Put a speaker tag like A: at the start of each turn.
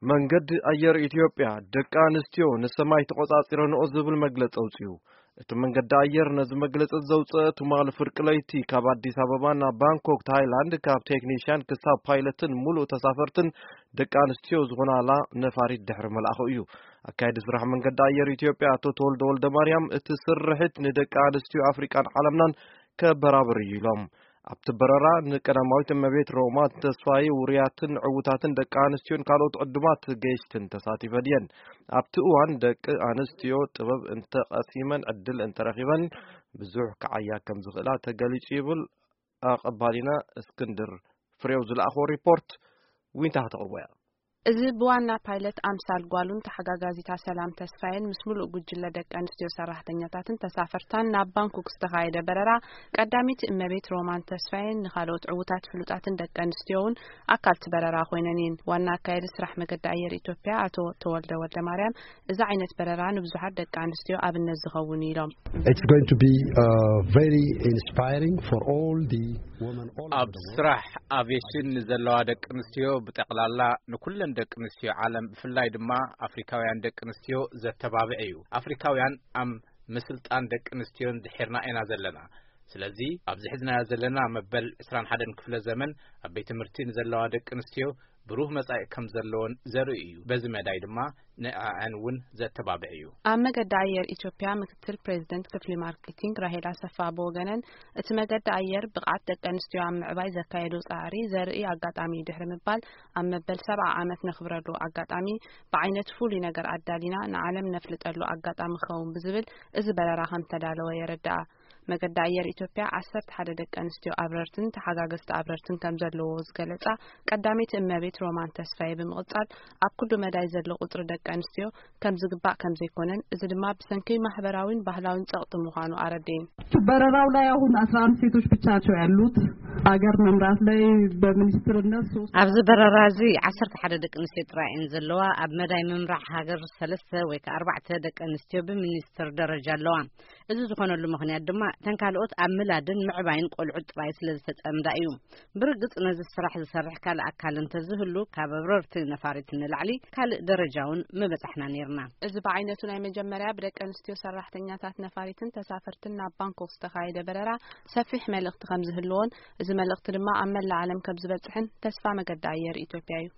A: መንገድ አየር ኢትዮጵያ ደቂ አንስትዮ ንሰማይ ተቆጻጽረን ዝብል መግለጽ አውጽዩ እቲ መንገድ አየር ነዚ መግለጽ ዘውጽእ ትማል ፍርቅ ለይቲ ካብ አዲስ አበባና ባንኮክ ታይላንድ ካብ ቴክኒሽያን ክሳብ ፓይለትን ሙሉእ ተሳፈርትን ደቂ አንስትዮ ዝሆናላ ነፋሪት ድሕሪ መልአኹ እዩ አካይድ ስራሕ መንገድ አየር ኢትዮጵያ አቶ ተወልደ ወልደ ማርያም እቲ ስርሕት ንደቂ አንስትዮ አፍሪካን ዓለምናን ከበራብር ይሎም ኣብቲ በረራ ንቀዳማዊት እመቤት ሮማት ተስፋይ ውርያትን ዕውታትን ደቂ አንስትዮን ካልኦት ዕዱማት ገይሽትን ተሳቲፈን እየን ኣብቲ እዋን ደቂ አንስትዮ ጥበብ እንተቀሲመን ዕድል እንተረኺበን ብዙሕ ከዓያ ከም ዝኽእላ ተገሊጹ ይብል ኣቐባሊና እስክንድር ፍሬው ዝለኣኾ ሪፖርት ዊንታ ተቕርቦያ
B: እዚ ብዋና ፓይለት አምሳል ጓሉን ተሐጋጋዚታ ሰላም ተስፋይን ምስሙሉ ጉጅለ ደቂ አንስትዮ ሰራሕተኛታትን ተሳፈርታን ናብ ባንኮክ ዝተኻየደ በረራ ቀዳሚት እመቤት ሮማን ተስፋይን ንኻልኦት ዕውታት ፍሉጣትን ደቂ አንስትዮውን ኣካልቲ በረራ ኮይነን ዋና አካይድ ስራሕ መገዲ አየር ኢትዮጵያ አቶ ተወልደ ወልደ ማርያም እዚ ዓይነት በረራ ንብዙሓት ደቂ አንስትዮ ኣብነት ዝኸውን ኢሎም
C: It's going to be very inspiring for all the women
D: ኣብ ስራሕ አቪዬሽን ዘለዋ ደቂ አንስትዮ ብጠቅላላ ንኩለን ደቂ አንስትዮ ዓለም ብፍላይ ድማ አፍሪካውያን ደቂ አንስትዮ ዘተባብዕ እዩ አፍሪካውያን አም ምስልጣን ደቂ አንስትዮን ድሕርና ኢና ዘለና ስለዚ ኣብዚ ሕዝና ዘለና መበል 21 ክፍለ ዘመን ኣብ ቤት ትምህርቲን ዘለዋ ደቂ አንስትዮ ብሩህ መጻኢ ከም ዘለዎን ዘርኢ እዩ በዚ መዳይ ድማ ንኣንውን ዘተባብዕ እዩ
B: ኣብ መገዲ አየር ኢትዮጵያ ምክትል ፕሬዝዳንት ክፍሊ ማርኬቲንግ ራሄላ ሰፋ ቦገነን እቲ መገዲ አየር ብቃት ደቂ አንስትዮ ኣብ ምዕባይ ዘካየዱ ጻዕሪ ዘርኢ አጋጣሚ ድሕሪ ምባል ኣብ መበል 70 ዓመት ነኽብረሉ አጋጣሚ ብዓይነት ፍሉይ ነገር ኣዳሊና ንዓለም ነፍልጠሉ አጋጣሚ ኸውን ብዝብል እዚ በረራ ከም ተዳለወ የረዳኣ መገዲ አየር ኢትዮጵያ 11 ደቂ አንስትዮ አብረርትን ተሐጋገዝቲ አብረርትን ከም ዘለዎ ዝገለጻ ቀዳሚት እመቤት ሮማን ተስፋይ ብምቕጻል ኣብ ኩሉ መዳይ ዘሎ ቁጥሪ ደቂ አንስትዮ ከም ዝግባእ ከም ዘይኮነን እዚ ድማ ብሰንኪ ማህበራዊን ባህላዊን ጸቕጥ ምዃኑ አረደኝ
E: በረራው ላይ አሁን 11 ሴቶች ብቻ ናቸው ያሉት አገር መምራት ላይ በሚኒስትርነት
F: ኣብዚ በረራ እዚ 11 ደቂ አንስትዮ ጥራይን ዘለዋ ኣብ መዳይ ምምራሕ ሃገር 3 ወይ 4 ደቂ አንስትዮ ብሚኒስትር ደረጃ ኣለዋ እዚ ዝኾነሉ ምኽንያት ድማ ተንካልኦት ኣብ ምላድን ምዕባይን ቆልዑ ጥራይ ስለዝተጸምዳ እዩ ብርግጽ ነዚ ስራሕ ዝሰርሕ ካልእ ኣካል እንተዝህሉ ካብ አብረርቲ ነፋሪት ንላዕሊ ካልእ ደረጃውን ምበጻሕና ነርና
B: እዚ በዓይነቱ ናይ መጀመርያ ብደቂ አንስትዮ ሰራሕተኛታት ነፋሪትን ተሳፈርትን ናብ ባንኮክ ዝተኻየደ በረራ ሰፊሕ መልእኽቲ ከም ዝህልዎን እዚ መልእኽቲ ድማ ኣብ መላእ ዓለም ከም ዝበጽሕን ተስፋ መገዲ አየር ኢትዮጵያ እዩ